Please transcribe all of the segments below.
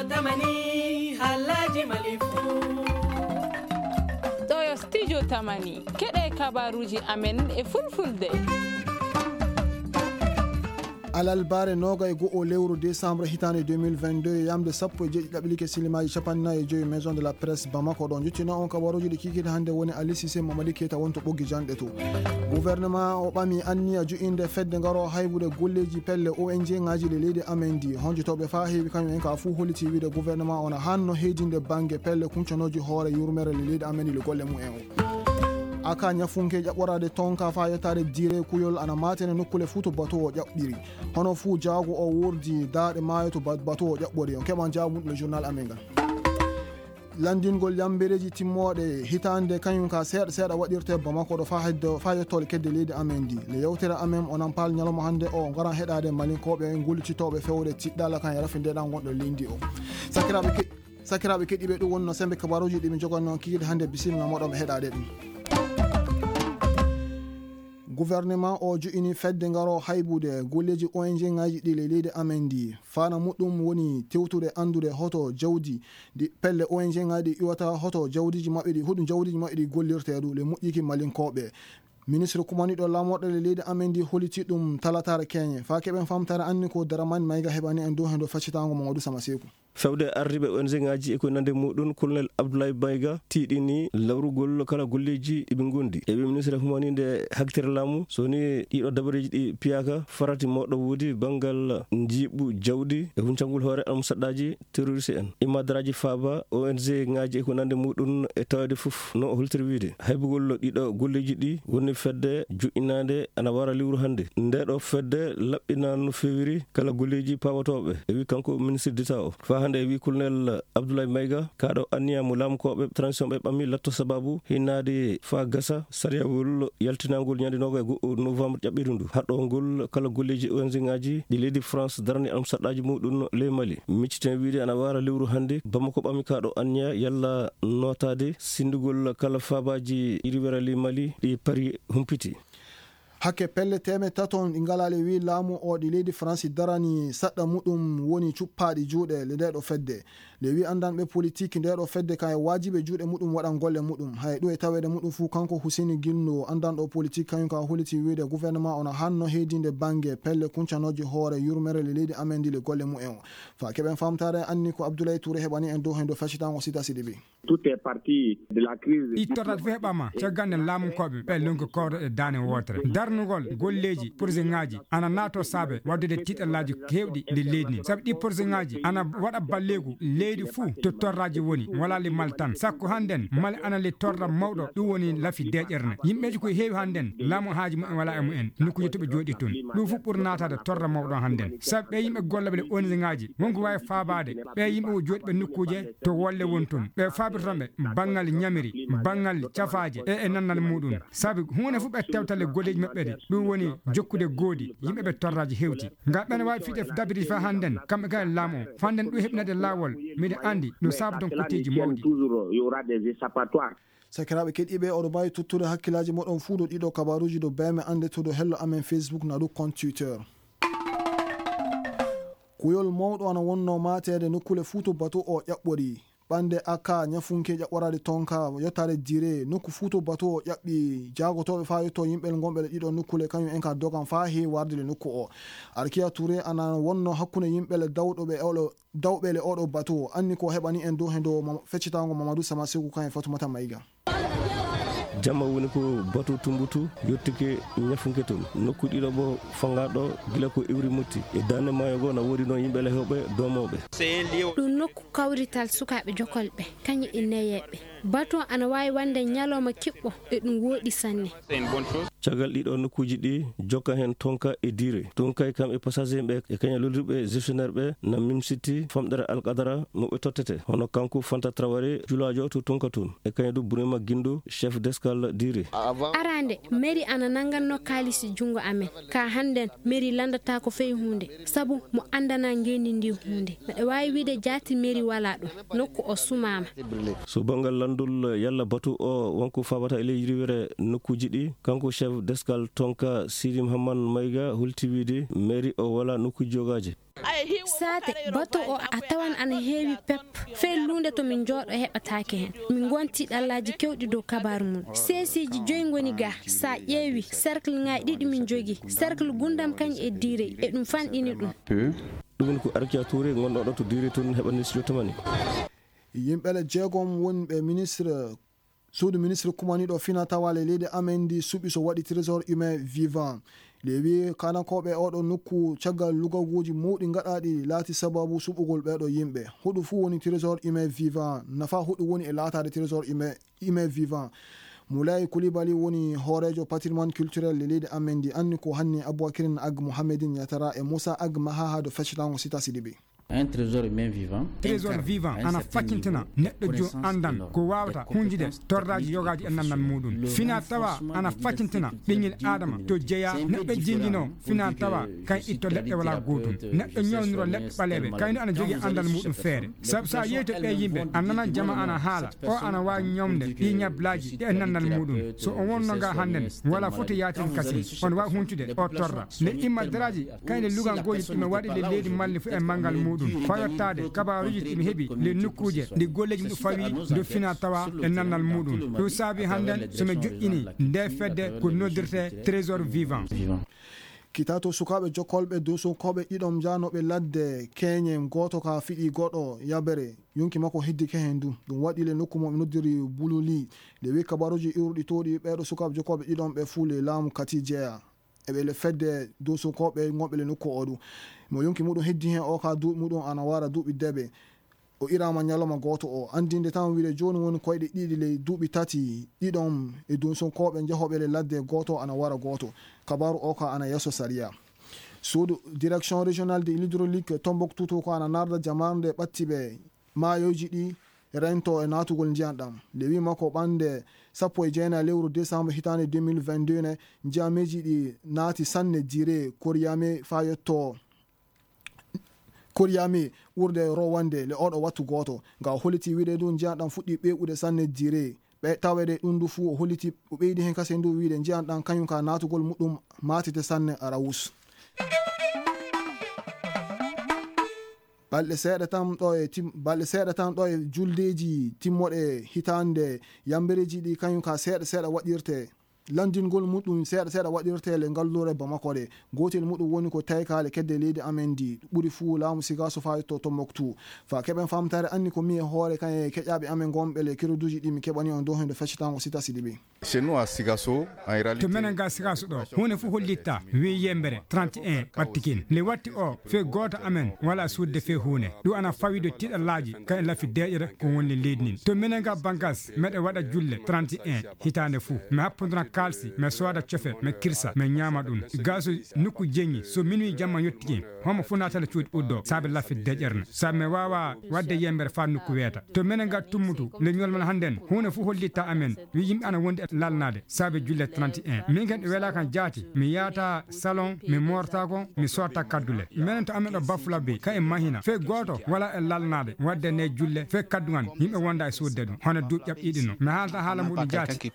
tamani halaji malifu ɗo studio tamani keɗe kabaruji amen e fulfulde alal bare noga e go'o lewru décembre hitande 2022 yamde sappo e jeeɗiɗi ɗaɓɓilike silimaji capannayi e joyi maison de la presse bamako ɗon juttina on kabaruji ɗi kikiɗe hannde woni Ali Cissé Mamadi Keita wonto ɓoggi janɗe to gouvernement o ɓami anniya ju'inde fedde ngaro haybude golleji pelle ONG ngaji le leydi amen di honjotoɓe fa heewi kañum en ka fuu holliti wiide gouvernement ona hanno heydinde banggue pelle kuncanoji hoore yurmere le leydi amen le golle mum en o aka ñafunke ƴaɓɓorade tonka fa yettade dire kuyol ana matene nokkule fuu to bateau o ƴaɓɓiri hono fuu jaago o wurdi daaɗe maayo to bateau o ƴaɓɓori on keɓan jaago mum le journal amen ngal landingol yambereji timmoɗe hitande kañum ka seeɗa seeɗa waɗirte bamako ɗo fa yettole kedde leydi amen di le yewtere amen onan paal ñalawma hannde o garan heɗade malinkoɓe gullititoɓe fewde tiɗɗala kan e rafi ndeɗan gonɗo leydi o sakiraɓe keɗiɓe ɗum wonno sembe kabaruji ɗimin jogonno kikiɗe hannde bisimilla moɗon ɓe heɗade ɗum gouvernement o jo'ini fedde ngaro haybude golleji ONG ngaji ɗi le leydi amen di fana muɗɗum woni tewtude andude hoto jawdi ɗi pelle ONG ngaji ɗi iwata hoto jawdiji maɓɓe ɗi huɗum jawdiji maɓɓe ɗi gollirteɗu le moƴƴiki malinkoɓe ministre kumaniɗo lamorɗo le leydi amen di holiti ɗum talatare keñe fa keɓen famtare anni ko daramani mayga heɓani en dow hen do faccitago Mamadou Sama Sekou fewde arriɓe ONG ngaji e ko nande muɗum colonel Abdoulaye Bayga tiiɗini lawrugol kala golleji eɓe gondi eɓe ministre humanide hakitere laamu soni ɗiɗo dabareji ɗi piyaka farati mawɗo woodi banggal jiiɓu jawdi e huncangol hoore almusaɗɗaji terroriste en imadaraji faaba ONG ngaji e ko nande muɗum e tawede foof no holtiri wiide haybugol ɗiɗo golleji ɗi woni fedde juɗɗinade ana wara liwru hannde ndeɗo fedde laɓɓina no fewiri kala golleji pawatoɓe e wi kanko ministre d'état o hande wi colonel Abdoulaye Mayga kaɗo anniya mo lamkoɓe transition ɓe ɓammi latto sababu hinnade fa gasa sariyawol yaltinagol ñande noga e go'o novembre ƴaɓɓiri ndu haɗo ngol kala golleji ONG ngaji ɗi leydi France darani almusaɗɗaji muɗum ley Mali micciten wiide ana wara lewru hannde Bamako ɓammi kaɗo anniya yalla notade sindugol kala fabaji iriwere ley Mali ɗi pari humpiti hakke pelle teme taton ɗi ngalale wi laamu o ɗi leydi France darani saɗɗa muɗum woni cuppaɗi juuɗe le ndeɗo fedde le wi andanɓe politique ndeɗo fedde ka e wajiɓe juuɗe muɗum waɗan golle muɗum hay ɗo e tawede muɗum fuu kanko Husseini Gilno andanɗo politique kañum ka holiti wiide gouvernement ona hanno heydinde banggue pelle kuncanoji hoore yurmere le leydi amen ndi le golle mumen o fa keɓen famtare anni ko Abdoulaye Touré heɓani en dow hen do faccitango Sita Sidibé tout est parti de la crise ittotat fof heɓama caggal nde laamukoɓe ɓe lonki kawdo e dane wotere darnugol golleji projet ngaji ana nato saabe waddude tiɗallaji kewɗi nde leydi ndi saabu ɗi projet ngaji ana waɗa ballegu leydi fuu to torraji woni wala le mal tan sakko hannden mali ana le torra mawɗo ɗum woni lafi deƴerne yimɓeji koye heewi hannden laamu haaji mumen wala e mumen nokkuji toɓe jooɗi toon ɗum fof ɓuri natade torra mawɗo hannden saabu ɓe yimɓe golleɓe le ONG ngaji wonko wawi faabade ɓe yimɓe o jooɗi ɓe nokkuje to wolle won toon ɓe fabirtonɓe banggal ñamiri banggal cafaje e nannal muɗum saabu hunde fof ɓe tewtale golleji maɓɓe ɗe ɗum woni jokkude goodi yimɓeɓe torraji hewti ngam ɓene wawi fiide dabiri fa hannden kamɓe kay laamu o fannden ɗum heɓnade laawol miɗe andi no saabu ton kotiji mawɗi sakiraɓe keɗiɓe oɗo mbawi tuttude hakkillaji moɗon fuu ɗo ɗiɗo kabaruji ɗo beyme ande to ɗo hello amen Facebook na ɗum compte Twitter kuyol mawɗo ana wonno matede nokkule fuu to bateau o ƴaɓɓori ɓande aka ñafunke ƴaɓɓorade tonka yettade dire nokku fuuto bateau o ƴaɓɓi jagotoɓe fa yetto yimɓel gonɓele ɗiɗo nokkule kañum en ka dogan fa heewi warde le nokku o Arkia Touré ana wonno hakkude yimɓele dawɓele oɗo bateau anni ko heɓani en dow hen do feccitago Mamadou Sama Sekou kan e Fatoumata Mayiga jamma woni ko bateau tumbutu yettike ñafunke toon nokku ɗiɗo bo fangaɗo gila ko iwri mutti e dande maayo go na woodi noon yimɓele hewɓe domoɓe ɗum nokku kawrital sukaɓe jokolɓe kañum inneyeɓe bateau ana wawi wande ñalawma kiɓɓo e ɗum woɗi sanne caggal ɗiɗo nokkuji ɗi jokka hen tonka e dire tonkay kam e passager ɓe e kaña lolirɓe gestionnaire ɓe na Mim City famɗere Alkadara moɓe tottete hono kanko Fanta Traoré julajo to tonka toon e kaña du Bourima Guindo chef d'escale dire arande mairie ana nanganno kalisi jungo amen ka hannden mairie landata ko feyi hunde sabu mo andana ngendi ndi hunde ɓe wawi wiide jaati mairie wala ɗum nokku o sumama so bangal landol yalla bateau o wonko fabata e ley riwere nokkuji ɗi kanko chef chef deskal tonka Sidi Muhammad Mayga hultiwide mairie o wala nokku jogaje sate bato o a tawan ana heewi pep fe lunde to min jooɗo heɓataake hen min gonti ɗallaji kewɗi dow kabaru mum sesiji joyi ngoni ga sa ƴeewi cercle ŋaji ɗiɗi min jogi cercle gundam kañ e dire e ɗum fanɗini ɗum ɗum ko Arkia Touré gonɗo ɗo to dire toon heɓani studio tamani yimɓele jeegom wonɓe ministre suudu ministre kumaniɗo fina tawale leydi amendi suɓi so waɗi trésor humain vivant lewi kanankoɓe oɗo nokku caggal lugaguji mawɗi gaɗaɗi laati sababu suɓugol ɓeɗo yimɓe huɗo fu woni trésor humain vivant nafa huɗo woni e laatade trésor humain vivant Moulay Koulibaly woni horejo patrimoine culturel le leydi amendi anni ko hanni Aboubacrine Ag Mohamedine Yatara e Moussa Ag Maha ha do feccitango Sita Sidibe un trésor humain vivant ana fakkintina neɗɗo jo andan ko wawata hunjide tordaji yogaji e nannal muɗum fina tawa ana fakkintina ɓeñil adama to jeeya neɗɗo jillino fina tawa kay itto leɗɗe wala gotum neɗɗo ñawniro leɗɗe ɓaleɓe kayno ana jogui andal muɗum feere saabu sa yeyto ɓe yimɓe a nana jama ana haala o ana wawi ñawde ɗi ñablaji ɗe e nannal muɗum so o wonnoga hannden wala foti yatin kasin on wawi huncude o torra le immadaraji kayne lugangoji ɗume waɗi le leydi malli fu e manggal muɗum fayottade kabaruji ɗimi heeɓi le nokkuje ɗi golleji ɗum fawi do fina tawa e nannal muɗum ɗum saabi hannden somi joƴƴini nde fedde ko noddirte trésor vivant kitato sukaɓe jokkolɓe dow sonkoɓe ɗiɗom janoɓe ladde keñe goto ka fiɗi goɗɗo yabere yonki makko heddike hen ɗum waɗi le nokku mo ɓe noddiri bululi le wi kabaruji iwruɗi toɗi ɓeɗo sukaɓe jokkoɓe ɗiɗom ɓe fuule laamu kati jeeya eɓe le fedde dow sonkoɓe gonɓe le nokku oɗum mo yonki muɗum heddi hen o ka duuɓi muɗum ana wara duuɓi deɓe o irama ñalawma goto o andinde tan wiide joni woni koyɗe ɗiɗi le duuɓi tati ɗiɗon e dow sonkoɓe jeehoɓe le ladde goto ana wara goto kabaru o ka ana yesso saria suudu direction régional de l'hydraulique Tombouctou to ko ana narda jamarde ɓattiɓe mayoji ɗi rento e natugol ndiyam ɗam le wi makko ɓande 19 lewru décembre hitande 2022 ne jiyameji ɗi naati sanne jire koriyame fa yetto koriyami urde rowande le oɗo wattu goto ga o holliti wiide ɗum jiyan ɗam fuɗɗi ɓeɓude sanne jire ɓe tawede ɗum du fu o holliti o ɓeydi hen kase ndu wiide jiyan ɗam kañum ka natugol muɗum matite sanne arawus balɗe seeɗa tan ɗo e juldeji timmoɗe hitande yambereji ɗi kañum ka seeɗa waɗirte landingol muɗum seeɗa waɗirtele ngallure Bamako ɗe gotel muɗum woni ko taykale kedde leydi amen ndi ɓuuri fuu laamu siga so fawi to Tombouctou fa keɓen famtare anni ko mi e hoore kan e keƴaɓe amen gonɓe le keroduji ɗi mi keɓani on dow hende feccitango Sita Sidibe chez nous à Sigasso en réalité to menen ga Sigasso ɗo hunde fu hollitta wi yembere 31 ɓattikin le watti o fe goto amen wala sudde fe hunde ɗum ana fawi do tiɗallaji kay lafi deƴere ko woni leydi nin to menen ga bankas meɗe waɗa julle 31 hitande fu mi happodira kalsi mi soda cofe mi kirsa mi ñama ɗum gaso nokku jengi so minuit jamma yettiki homo fu natale cuuɗi ɓuddo saabi lafi deƴerne saabi mi wawa wadde yembere fa nokku weeta to menen ga tummutu le ñolman hannden hunde fu hollitta amen wi yimɓe ana wonde lalnade saabi julle 31 min ken wela kan jaati mi yata salon mi mortako mi sotta kaddule minen to amen ɗo Bafulabe ka e mahina fe goto wala e lalnade wadde ne julle fe kaddugan yimɓe wonda e sudde ɗum hono duuɓi ƴaɓɓiɗi no mi haalta haala muɗum jaati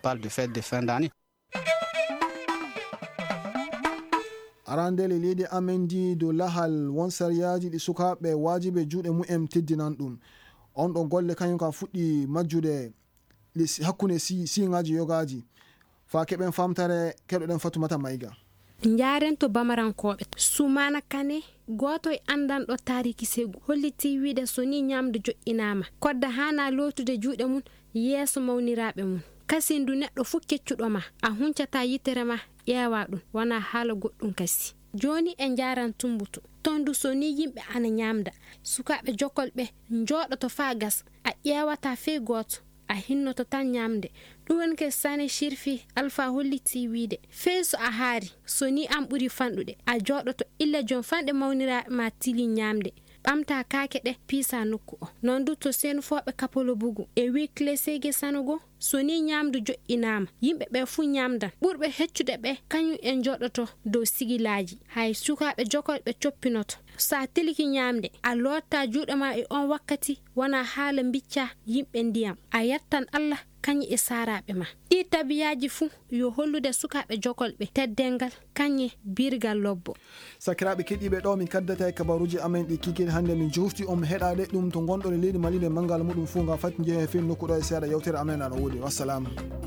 arandele leydi amen ndi dow lahal won sariyaji ɗi sukaɓe wajiɓe juuɗe mu'en teddinan ɗum on ɗo golle kañum ka fuɗɗi majjude hakkunde siŋaji yogaji fa keɓen famtare keɗoɗen Fatumata Mayga jaren to bamarankoɓe Sumana Kane goto e andanɗo tariki segu holliti wiide so ni ñamde joƴƴinama kodda hana lotude juuɗe mum yeeso mawniraɓe mum kasi ndu neɗɗo fu keccuɗoma a huncata yitere ma ƴeewa ɗum wona haala goɗɗum kasi joni e jaran tumbutu tondu so ni yimɓe ana ñamda sukaɓe jokkolɓe jooɗoto fa gas a ƴeewata fe goto a hinnoto tan ñamde ɗum woni ke Sane Chirfi Alpha holliti wiide fe so a haari so ni an ɓuuri fanɗude a jooɗoto illa jon fanɗe mawniraɓe ma tili ñamde ɓamta kaake ɗe piisa nokku o non du to senfoɓe kapolo bugu e wi clésege sanogo so ni ñamdu joƴƴinama yimɓe ɓe fu ñamdan ɓurɓe heccude ɓe kañum en joɗoto dow sigilaji hay sukaɓe jokolɓe coppinoto sa tiliki ñamde a lotta juuɗe ma e on wakkati wona haala bicca yimɓe ndiyam a yettan Allah kanyi e saraɓe ma ɗi tabiyaji fuu yo hollude sukaɓe jokolɓe teddengal kanye birgal lobbo. Sakiraɓe keɗiɓe ɗo min kaddata e kabaruji amen ɗi kikil hande min jofti heɗade ɗum to gonɗon e leydi Mali nde mangal muɗum fuu ngam fatti jeehe fin nokkuɗo e seeɗa yewtere amen ana woodi. Wassalamu.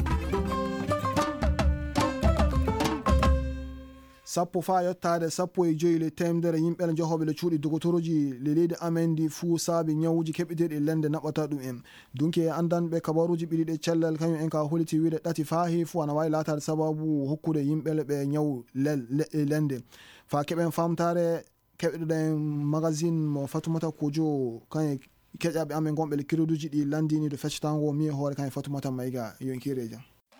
sappo fa yettade 15 le temdere yimɓe jehoɓe le cuuɗi dogotoroji le leydi amen ndi fuu saabi ñawuji keɓeteɗi lende naɓata ɗum en dunke andanɓe kabaruji ɓiɗiɗe cellal kañum en ka holiti wiide ɗati fa he fuu ana wawi latade sababu hokkude yimɓele ɓe ñaw lende fa keɓen famtare keɓeɗoɗen magazine mo Fatoumata Kojo kañe keƴaɓe amen gonɓe le créduji ɗi landini do feccitango mi hoore kañe Fatoumata Mayga yonkireja.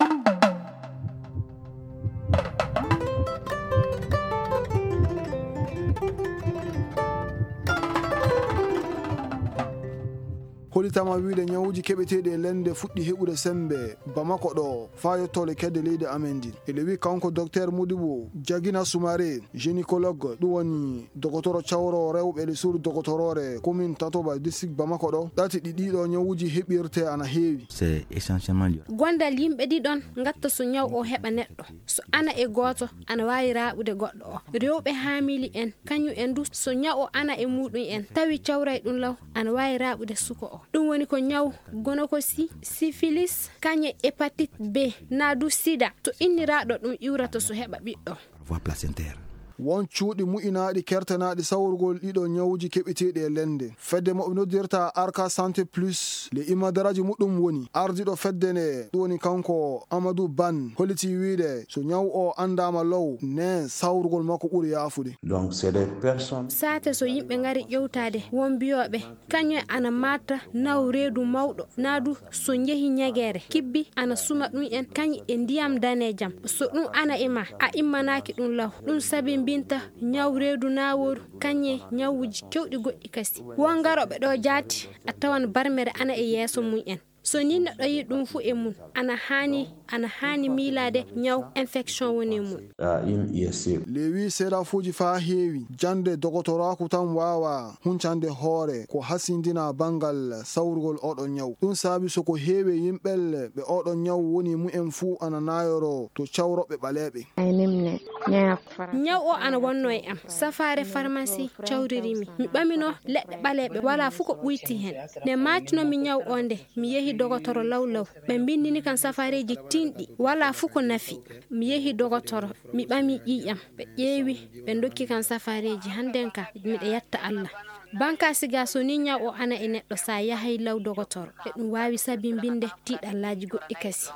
holitama wiide ñawuji keɓeteɗi e lende fuɗɗi heɓude sembe Bamako ɗo fa yettole kedde leydi amen ndi ele wi kanko docteur Modibo Jagina Soumaré gynécologue ɗum woni dogotoro cawro rewɓe le suudu dogotorore commune Tatoba district Bamako ɗo ɗati ɗiɗo ñawuji heɓirte ana heewi. C'est essentiellement gondal yimɓe ɗiɗon gatta so ñaw o heɓa neɗɗo so ana e goto ana wawi raɓude goɗɗo o rewɓe hamili en kañum en du so ñaw o ana e muɗum en tawi cawray ɗum law ana wawi raɓude suko o ɗum woni ko ñaw gonokosi syphilis kañe hépatite B na du sida to inniraɗo ɗum iwrata so heɓa ɓiɗɗo voie placentaire. won cuuɗi mu'inaɗi kertanaɗi sawrugol ɗiɗo ñawuji keɓeteɗi e lende fedde moɓe noddirta Arca Santé Plus le imadaraji muɗum woni ardiɗo fedde nde ɗum woni kanko Amadou Ban holliti wiide so ñaw o andama law ne sawrugol makko ɓuuri yafude. Donc c'est des personnes sate so yimɓe ngari ƴewtade won biyoɓe kañum ana mata naw reedu mawɗo nadu so jeehi ñagere kibbi ana suma ɗum en kañum e ndiyam danejam so ɗum ana ima a immanaki ɗum law ɗum sabi binta ñaw reedu naworu kañe ñawuji kewɗi goɗɗi kasi won garoɓe ɗo jaati a tawan barmere ana e yeeso mum en so ni neɗɗo yi ɗum fu e mum ana hani milade ñaw infection woni mum. lewi seeɗafuji fa heewi jande dogotoraku tan wawa huncande hoore ko hasindina bangal sawrugol oɗon ñaw ɗum saabi soko heewi yimɓelle ɓe oɗon ñaw woni mu'en fu ana nayoro to cawroɓe ɓaleɓe. ñaw o ana wonno e am safare pharmacie cawririmi mi ɓamino leɗɗe ɓaleɓe wala fu ko ɓuyti hen nde matinomi ñaw o nde mi yehi dogotoro lawlaw ɓe bindini kan safareji tinɗi wala fu ko nafi mi yehi dogotoro mi ɓami ƴiƴam ɓe ƴeewi ɓe dokki kan safareji hannden ka miɗa yetta Allah banka siga so ni ñaw o ana e neɗɗo sa yahay law dogotoro e ɗum wawi sabimbinde tiɗallaji goɗɗi kasi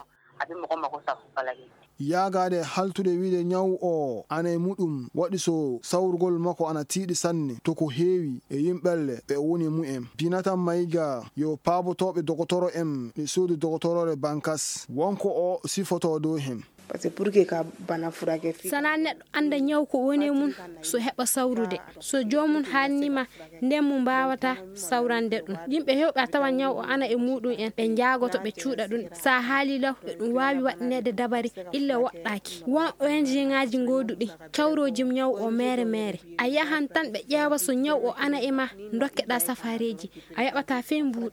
yagade haltude wiide ñaw o ana e muɗum waɗi so sawrugol makko ana tiiɗi sanne to ko heewi e yimɓelle ɓe woni mu'en Binata Mayga yo paabotoɓe dogotoro en e suudu dogotorore Bankas wonko o sifoto dow hen. sana neɗɗo anda ñaw ko woni mum so heɓa sawrude so jomum haalnima nden mo mbawata sawrande ɗum yimɓe hewɓe a tawa ñaw o ana e muɗum en ɓe jaagoto ɓe cuuɗa ɗum sa haali law e ɗum wawi waɗinede dabari illa woɗɗaki won ONG ngaji goduɗi cawroji ñaw o mere a yahan tan ɓe ƴeewa so ñaw o ana e ma dokkeɗa safareji a yaɓata fe mbuɗo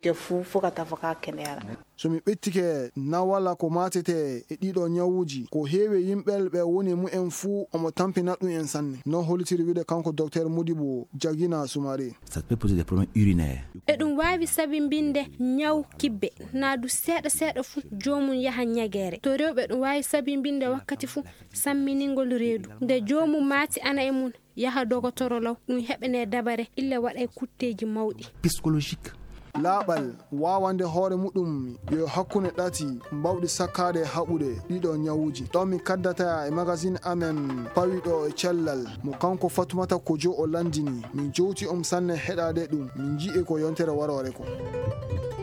so mi ɓettike nawala ko matete e ɗiɗo ñawuji ko heewi yimɓel ɓe woni mu'en fuu omo tampina ɗum en sanne non holitiri wiide kanko docteur Modibo Jagina Soumaré. Ça peut poser des problèmes urinaires. e ɗum wawi sabimbinde ñaw kibbe na du seeɗa fu jomum yaha ñagere to rewɓe ɗum wawi sabimbinde wakkati fu samminingol reedu nde jomum maati ana e mum yaha dogotoro law ɗum heɓene dabare illa waɗay kutteji mawɗi psychologique. laaɓal wawande hoore muɗum yo hakkunde ɗati mbawɗi sakkade haɓude ɗiɗo ñawuji ɗon mi kaddata e magazine amen pawiɗo e cellal mo kanko Fatoumata Kojo o landini min jowti sanne heɗade ɗum min jii'e ko yontere warore ko.